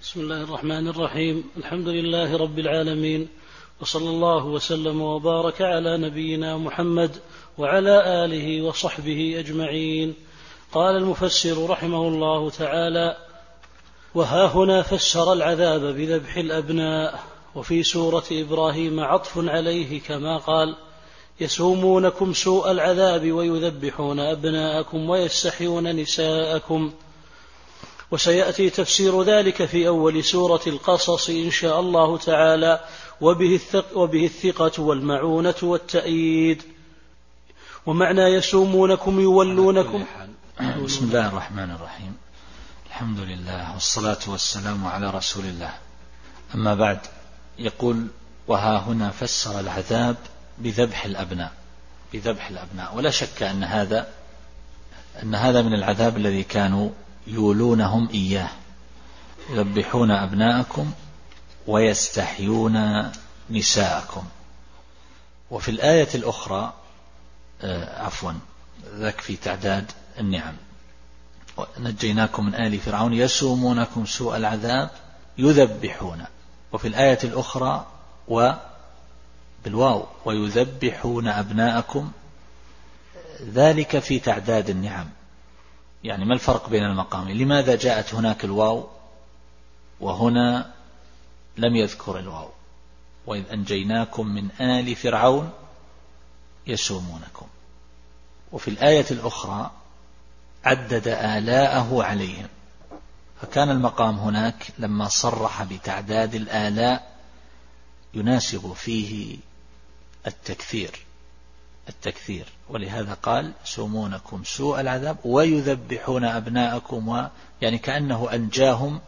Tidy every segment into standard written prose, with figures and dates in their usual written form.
بسم الله الرحمن الرحيم. الحمد لله رب العالمين، وصلى الله وسلم وبارك على نبينا محمد وعلى آله وصحبه أجمعين. قال المفسر رحمه الله تعالى: وها هنا فسر العذاب بذبح الأبناء. وفي سورة إبراهيم عطف عليه كما قال: يسومونكم سوء العذاب ويذبحون أبناءكم ويستحيون نساءكم. وسيأتي تفسير ذلك في أول سورة القصص إن شاء الله تعالى، وبه الثقة والمعونة والتأييد. ومعنى يسومونكم يولونكم. بسم الله الرحمن الرحيم. الحمد لله والصلاة والسلام على رسول الله. أما بعد، يقول: وها هنا فسر العذاب بذبح الأبناء. ولا شك أن هذا من العذاب الذي كانوا يولونهم إياه، يذبحون أبناءكم ويستحيون نساءكم. وفي الآية الأخرى ذاك في تعداد النعم: نجيناكم من آل فرعون يسومونكم سوء العذاب يذبحون. وفي الآية الأخرى بالواو: ويذبحون أبناءكم. ذلك في تعداد النعم. يعني ما الفرق بين المقامين؟ لماذا جاءت هناك الواو وهنا لم يذكر الواو؟ وإذ أنجيناكم من آل فرعون يسومونكم. وفي الآية الأخرى عدد آلاءه عليهم، فكان المقام هناك لما صرح بتعداد الآلاء يناسب فيه التكثير، ولهذا قال: يسومونكم سوء العذاب ويذبحون أبناءكم. يعني كأنه أنجاهم،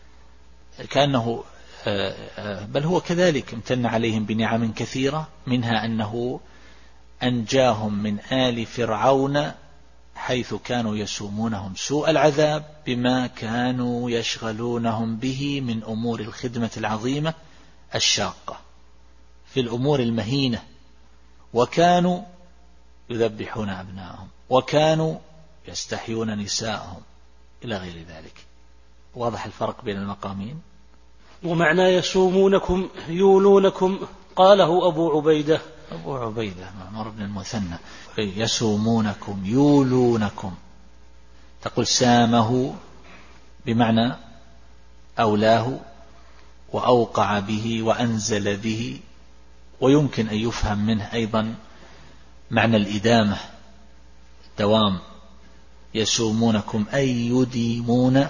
بل هو كذلك امتن عليهم بنعم كثيرة، منها أنه أنجاهم من آل فرعون حيث كانوا يسومونهم سوء العذاب بما كانوا يشغلونهم به من أمور الخدمة العظيمة الشاقة في الأمور المهينة. وكانوا يذبحون أبناءهم وكانوا يستحيون نساءهم إلى غير ذلك. واضح الفرق بين المقامين؟ ومعنى يسومونكم يولونكم قاله أبو عبيدة معمر بن المثنى: يسومونكم يولونكم. تقول سامه بمعنى أولاه وأوقع به وأنزل به. ويمكن أن يفهم منه أيضا معنى الإدامة، دوام. يسومونكم أي يديمون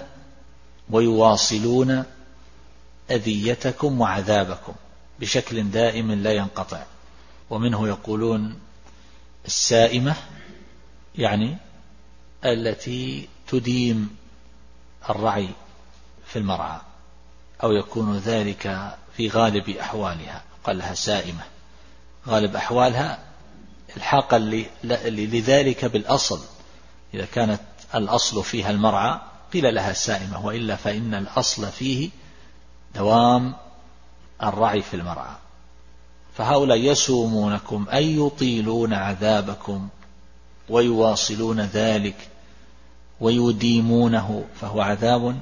ويواصلون أذيتكم وعذابكم بشكل دائم لا ينقطع. ومنه يقولون السائمة يعني التي تديم الرعي في المرعى، أو يكون ذلك في غالب أحوالها، قال لها سائمة. غالب أحوالها الحاقا لذلك بالأصل. إذا كانت الأصل فيها المرعى قيل لها سائمة، وإلا فإن الأصل فيه دوام الرعي في المرعى. فهؤلاء يسومونكم أي يطيلون عذابكم ويواصلون ذلك ويديمونه، فهو عذاب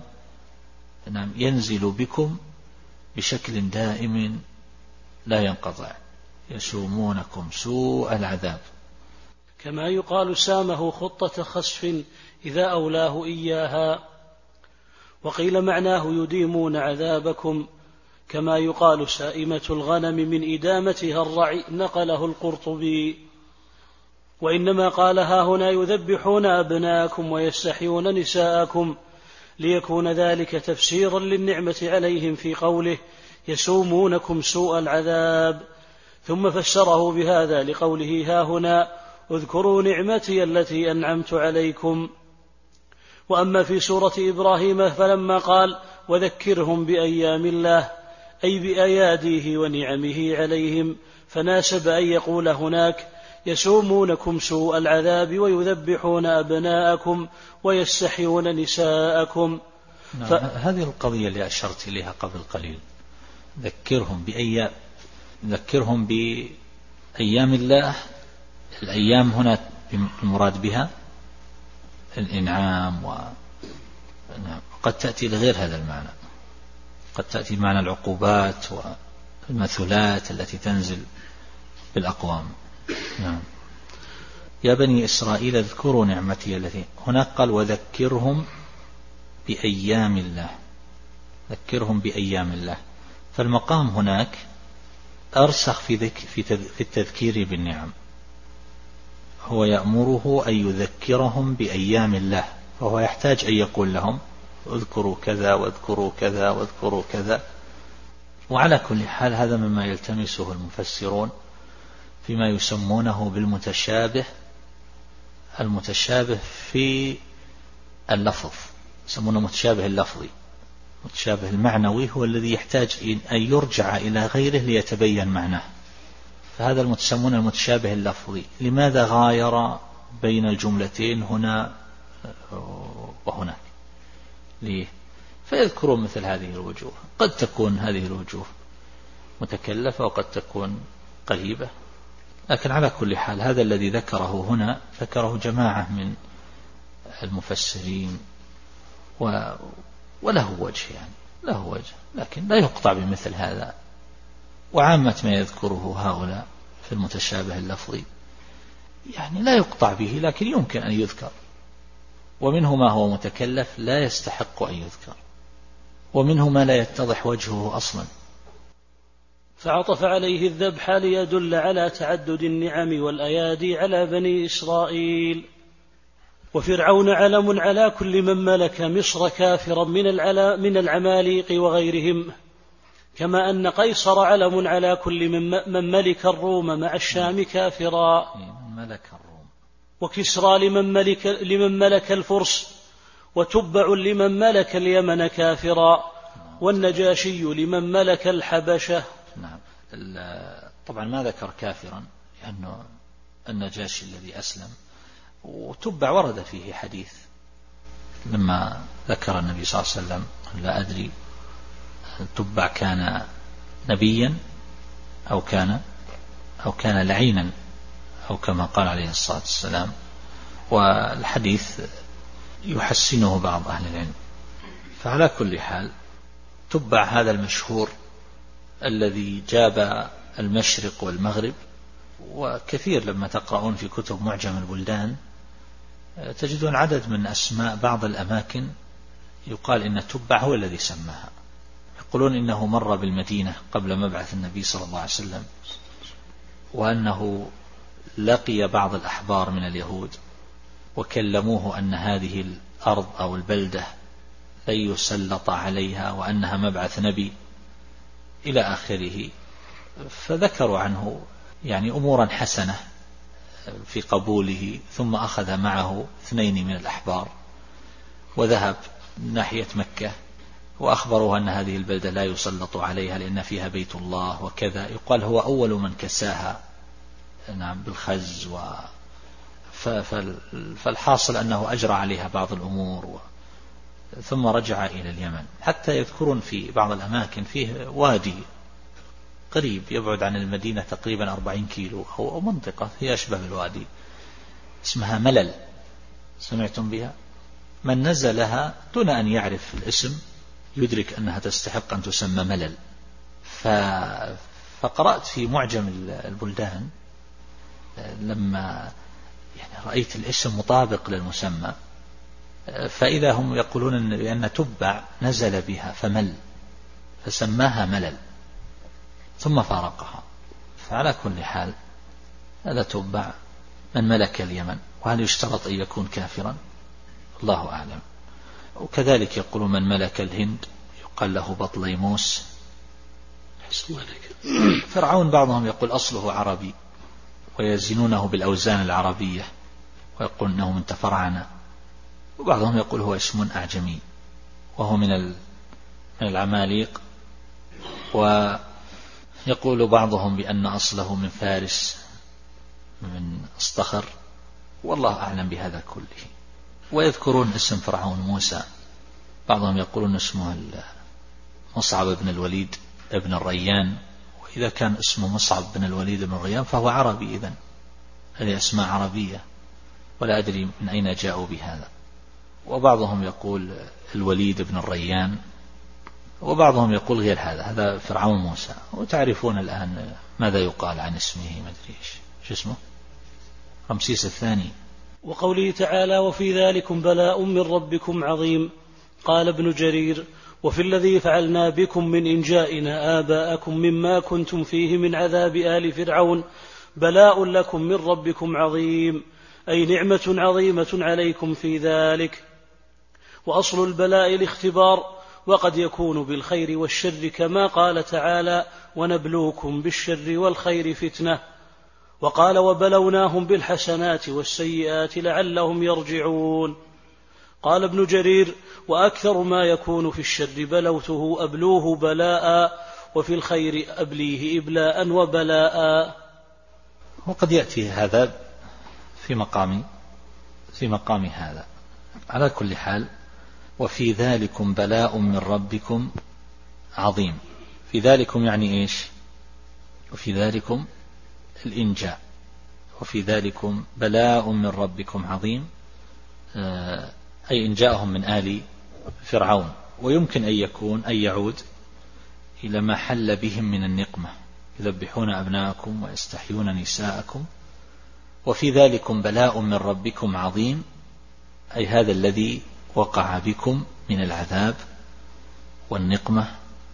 ينزل بكم بشكل دائم لا ينقطع. يسومونكم سوء العذاب. كما يقال سامه خطة خسف إذا أولاه إياها. وقيل معناه يديمون عذابكم، كما يقال سائمة الغنم من إدامتها الرعي، نقله القرطبي. وإنما قالها هنا يذبحون أبناءكم ويستحيون نساءكم، ليكون ذلك تفسيرا للنعمة عليهم في قوله يسومونكم سوء العذاب. ثم فسره بهذا لقوله ها هنا اذكروا نعمتي التي أنعمت عليكم. وأما في سورة إبراهيم فلما قال وذكرهم بأيام الله أي بأياديه ونعمه عليهم، فناسب أن يقول هناك يسومونكم سوء العذاب ويذبحون أبناءكم ويستحيون نساءكم. هذه القضية اللي أشرت إليها قبل قليل، ذكرهم بأيام الله. الأيام هنا المراد بها الإنعام، وقد تأتي لغير هذا المعنى. قد تأتي معنى العقوبات والمثلات التي تنزل بالأقوام. نعم. يا بني إسرائيل اذكروا نعمتي التي، هناك قال وذكرهم بأيام الله، ذكرهم بأيام الله، فالمقام هناك أرسخ في التذكير بالنعم، هو يأمره أن يذكرهم بأيام الله، فهو يحتاج أن يقول لهم اذكروا كذا واذكروا كذا واذكروا كذا. وعلى كل حال هذا مما يلتمسه المفسرون فيما يسمونه بالمتشابه، المتشابه في اللفظ يسمونه متشابه اللفظي. المتشابه المعنوي هو الذي يحتاج أن يرجع إلى غيره ليتبين معناه، فهذا المتسمون المتشابه اللفظي. لماذا غاير بين الجملتين هنا وهناك؟ ليه؟ فيذكرون مثل هذه الوجوه، قد تكون هذه الوجوه متكلفة وقد تكون قريبة، لكن على كل حال هذا الذي ذكره هنا ذكره جماعة من المفسرين وله وجه، يعني له وجه، لكن لا يقطع بمثل هذا. وعامة ما يذكره هؤلاء في المتشابه اللفظي يعني لا يقطع به، لكن يمكن أن يذكر، ومنه ما هو متكلف لا يستحق أن يذكر، ومنه ما لا يتضح وجهه أصلا. فعطف عليه الذبح ليدل على تعدد النعم والأيادي على بني إسرائيل. وفرعون علم على كل من ملك مصر كافرا من العماليق وغيرهم، كما أن قيصر علم على كل من ملك الروم مع الشام كافرا، وكسرى لمن ملك الفرس، وتبع لمن ملك اليمن كافرا، والنجاشي لمن ملك الحبشة. نعم. طبعا ما ذكر كافرا لأنه النجاشي الذي أسلم، وتبع ورد فيه حديث لما ذكر النبي صلى الله عليه وسلم لا أدري تبع كان نبيا أو كان لعينا أو كما قال عليه الصلاة والسلام، والحديث يحسنه بعض أهل العلم. فعلى كل حال تبع هذا المشهور الذي جاب المشرق والمغرب، وكثير لما تقرؤون في كتب معجم البلدان تجدون عدد من أسماء بعض الأماكن يقال إن تبع هو الذي سماها. يقولون إنه مر بالمدينة قبل مبعث النبي صلى الله عليه وسلم، وأنه لقي بعض الأحبار من اليهود وكلموه أن هذه الأرض أو البلدة لن يسلط عليها وأنها مبعث نبي إلى آخره. فذكروا عنه يعني أمورا حسنة في قبوله، ثم أخذ معه 2 من الأحبار وذهب ناحية مكة وأخبروه أن هذه البلدة لا يسلط عليها لأن فيها بيت الله وكذا. يقال هو أول من كساها نعم بالخز فالحاصل أنه أجرى عليها بعض الأمور ثم رجع إلى اليمن. حتى يذكرون في بعض الأماكن فيه وادي قريب يبعد عن المدينة تقريبا 40 كيلو أو منطقة هي أشبه بالوادي اسمها ملل، سمعتم بها؟ من نزلها دون أن يعرف الاسم يدرك أنها تستحق أن تسمى ملل. فقرأت في معجم البلدان لما يعني رأيت الاسم مطابق للمسمى، فإذا هم يقولون بأن تبع نزل بها فمل فسماها ملل ثم فارقها. فعلى كل حال هذا تبع من ملك اليمن، وهل يشترط أن يكون كافرا؟ الله أعلم. وكذلك يقولون من ملك الهند يقال له بطليموس. فرعون بعضهم يقول أصله عربي ويزنونه بالأوزان العربية ويقول أنه من تفرعنا، وبعضهم يقول هو اسم أعجمي وهو من العماليق، ويقول بعضهم بأن أصله من فارس من أصطخر، والله أعلم بهذا كله. ويذكرون اسم فرعون موسى، بعضهم يقولون اسمه مصعب بن الوليد ابن الريان، وإذا كان اسمه مصعب بن الوليد بن الريان فهو عربي، إذن هذه أسماء عربية ولا أدري من أين جاءوا بهذا. وبعضهم يقول الوليد بن الريان، وبعضهم يقول غير هذا فرعون موسى. وتعرفون الآن ماذا يقال عن اسمه، ما أدري شو اسمه، رمسيس الثاني. وقوله تعالى وفي ذلكم بلاء من ربكم عظيم. قال ابن جرير وفي الذي فعلنا بكم من إنجائنا آباءكم مما كنتم فيه من عذاب آل فرعون بلاء لكم من ربكم عظيم، أي نعمة عظيمة عليكم في ذلك. وأصل البلاء الاختبار، وقد يكون بالخير والشر كما قال تعالى ونبلوكم بالشر والخير فتنة. وقال وبلوناهم بالحسنات والسيئات لعلهم يرجعون. قال ابن جرير وأكثر ما يكون في الشر بلوته أبلوه بلاء، وفي الخير أبليه إبلاء وبلاء. وقد يأتي هذا في مقام هذا. على كل حال وفي ذلكم بلاء من ربكم عظيم. في ذلكم يعني إيش؟ وفي ذلكم الإنجاء، وفي ذلكم بلاء من ربكم عظيم، أي إنجاءهم من آل فرعون. ويمكن أن يعود إلى ما حل بهم من النقمة، يذبحون أبناءكم ويستحيون نساءكم. وفي ذلكم بلاء من ربكم عظيم، أي هذا الذي وقع بكم من العذاب والنقمة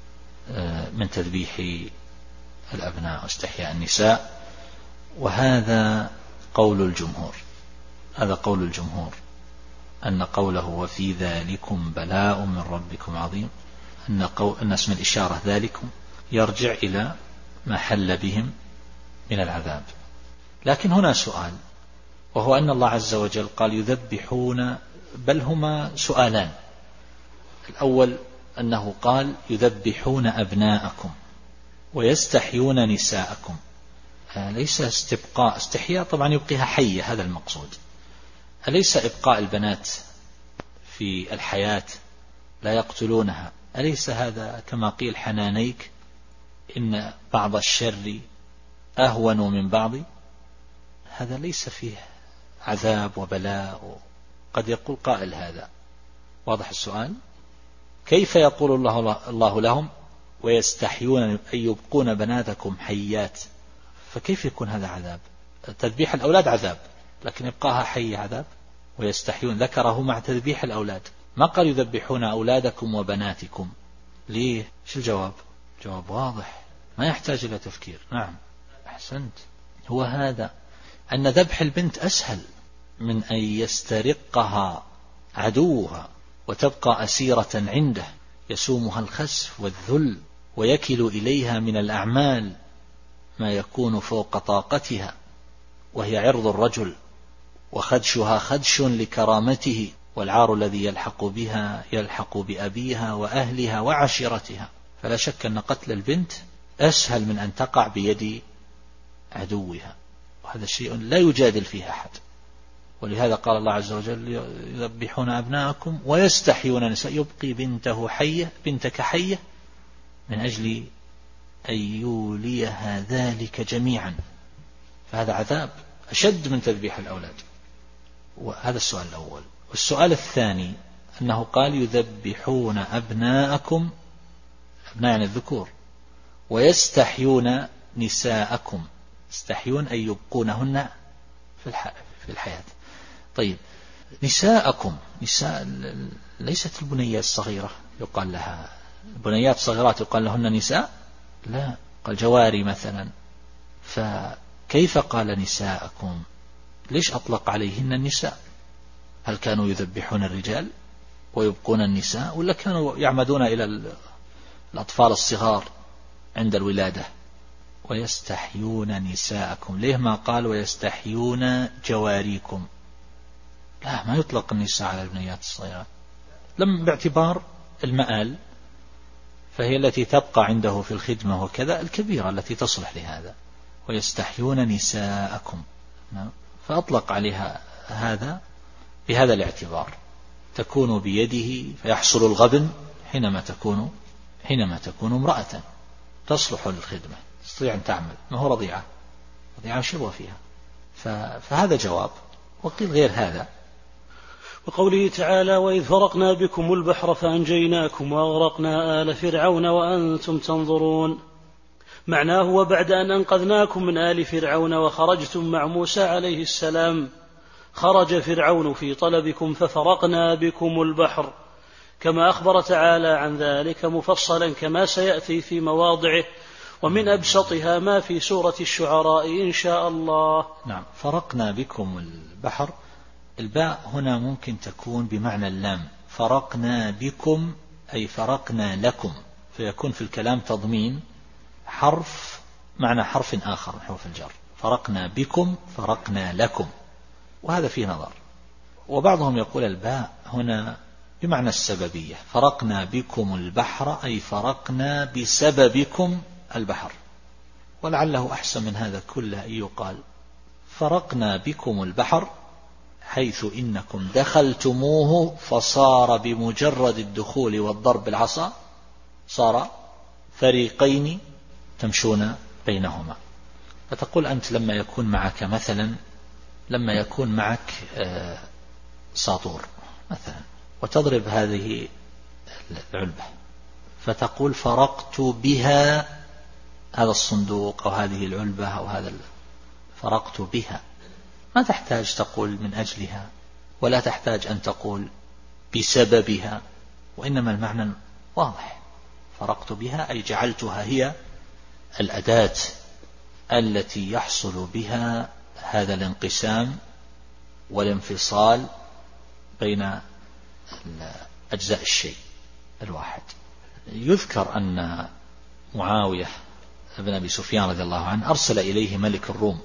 من تذبيح الأبناء واستحياء النساء. وهذا قول الجمهور، هذا قول الجمهور، أن قوله وفي ذلكم بلاء من ربكم عظيم، أن اسم الإشارة ذلكم يرجع إلى ما حل بهم من العذاب. لكن هنا سؤال، وهو أن الله عز وجل قال يذبحون، بل هما سؤالان. الأول أنه قال يذبحون أبناءكم ويستحيون نساءكم، ليس استبقاء، استحياء طبعا يبقيها حية، هذا المقصود. أليس إبقاء البنات في الحياة لا يقتلونها، أليس هذا كما قيل حنانيك إن بعض الشر أهون من بعض؟ هذا ليس فيه عذاب وبلاء. قد يقول قائل هذا، واضح السؤال؟ كيف يقول الله لهم ويستحيون أن يبقون بناتكم حيات؟ فكيف يكون هذا عذاب؟ تذبيح الأولاد عذاب، لكن إبقاها حي عذاب. ويستحيون ذكره مع تذبيح الأولاد، ما قال يذبحون أولادكم وبناتكم. ليه؟ شو الجواب؟ جواب واضح ما يحتاج إلى تفكير. نعم أحسنت، هو هذا، أن ذبح البنت أسهل من أن يسترقها عدوها وتبقى أسيرة عنده، يسومها الخسف والذل ويكل إليها من الأعمال ما يكون فوق طاقتها، وهي عرض الرجل، وخدشها خدش لكرامته، والعار الذي يلحق بها يلحق بأبيها وأهلها وعشيرتها. فلا شك أن قتل البنت أسهل من أن تقع بيد عدوها، وهذا شيء لا يجادل فيه أحد. ولهذا قال الله عز وجل يذبحون أبناءكم ويستحيون نساء، يبقي بنتك حية من أجل أن يوليها ذلك جميعا. فهذا عذاب أشد من تذبيح الأولاد. وهذا السؤال الأول. والسؤال الثاني أنه قال يذبحون أبناءكم، أبناء يعني الذكور، ويستحيون نساءكم، يستحيون أن يبقونهن في الحياة. طيب نساءكم، نساء ليست البنيات الصغيرة يقال لها، البنيات الصغيرات يقال لهن نساء؟ لا، قال جواري مثلا. فكيف قال نساءكم؟ ليش أطلق عليهن النساء؟ هل كانوا يذبحون الرجال ويبقون النساء، ولا كانوا يعمدون إلى الأطفال الصغار عند الولادة؟ ويستحيون نساءكم، ليه ما قال ويستحيون جواريكم؟ لا، ما يطلق النساء على البنيات الصغيرات، لم باعتبار المآل، فهي التي تبقى عنده في الخدمة وكذا، الكبيرة التي تصلح لهذا. ويستحيون نساءكم، فأطلق عليها هذا بهذا الاعتبار، تكون بيده فيحصل الغبن حينما تكون امرأة تصلح للخدمة، تستطيع أن تعمل، ما هو رضيعة شبوة فيها. فهذا جواب. وقيل غير هذا. وقوله تعالى وإذ فرقنا بكم البحر فأنجيناكم وأغرقنا آل فرعون وأنتم تنظرون. معناه وبعد أن أنقذناكم من آل فرعون وخرجتم مع موسى عليه السلام خرج فرعون في طلبكم ففرقنا بكم البحر، كما أخبر تعالى عن ذلك مفصلا كما سيأتي في مواضعه، ومن أبسطها ما في سورة الشعراء إن شاء الله. نعم. فرقنا بكم البحر، الباء هنا ممكن تكون بمعنى اللام، فرقنا بكم أي فرقنا لكم، فيكون في الكلام تضمين حرف معنى حرف آخر من حروف الجر، فرقنا بكم فرقنا لكم، وهذا فيه نظر. وبعضهم يقول الباء هنا بمعنى السببية، فرقنا بكم البحر أي فرقنا بسببكم البحر، ولعله أحسن من هذا كله أن يقال فرقنا بكم البحر حيث إنكم دخلتموه فصار بمجرد الدخول والضرب بالعصا صار فريقين تمشون بينهما. فتقول أنت لما يكون معك مثلا ساطور مثلا وتضرب هذه العلبة فتقول فرقت بها هذا الصندوق أو هذه العلبة أو هذا فرقت بها، ما تحتاج تقول من أجلها ولا تحتاج أن تقول بسببها، وإنما المعنى واضح، فرقت بها أي جعلتها هي الأداة التي يحصل بها هذا الانقسام والانفصال بين أجزاء الشيء الواحد. يذكر أن معاوية بن أبي سفيان رضي الله عنه أرسل إليه ملك الروم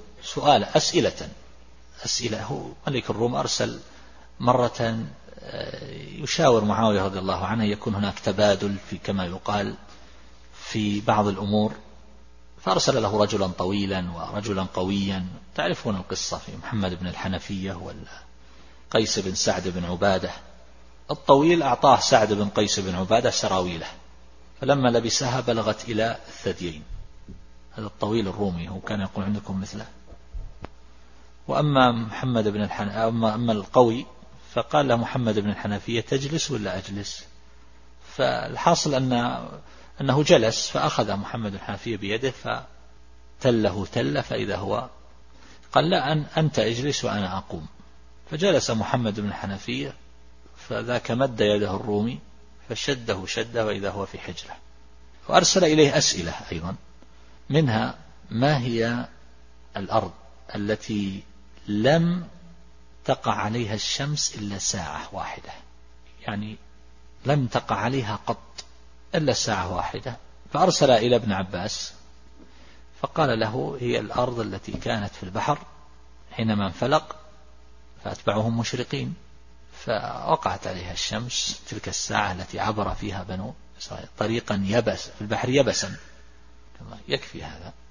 أسئلة. ملك الروم أرسل مرة يشاور معاوية رضي الله عنه يكون هناك تبادل في كما يقال في بعض الأمور، فأرسل له رجلا طويلا ورجلا قويا، تعرفون القصة في محمد بن الحنفية والقيس بن سعد بن عبادة. الطويل أعطاه سعد بن قيس بن عبادة سراويله، فلما لبسها بلغت إلى الثديين، هذا الطويل الرومي هو كان يقول عندكم مثله. وأما محمد بن أما القوي فقال له محمد بن الحنفية تجلس ولا أجلس؟ فالحاصل أنه جلس، فأخذ محمد بن الحنفية بيده فتله تله، فإذا هو قال لا أنت اجلس وأنا أقوم، فجلس محمد بن الحنفية، فذاك مد يده الرومي فشده شده وإذا هو في حجره. وأرسل إليه أسئلة أيضا، منها ما هي الأرض التي لم تقع عليها الشمس إلا ساعة واحدة، يعني لم تقع عليها قط إلا ساعة واحدة. فأرسل إلى ابن عباس فقال له هي الأرض التي كانت في البحر حينما انفلق فأتبعهم مشرقين، فوقعت عليها الشمس تلك الساعة التي عبر فيها بنو إسرائيل طريقا يبس في البحر يبسا. يكفي هذا.